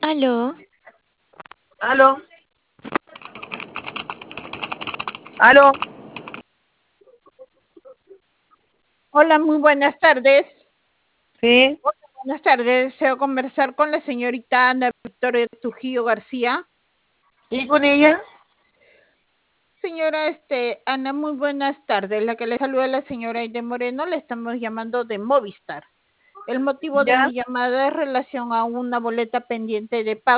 Aló, Aló, aló, Hola, muy buenas tardes. sí, Buenas tardes. Deseo conversar con la señorita Ana Victoria Trujillo García. ¿y con ella? Señora Ana, muy buenas tardes. La que le saluda es la señora Aide Moreno. Le estamos llamando de Movistar. El motivo de ¿Ya? mi llamada es relación a una boleta pendiente de pago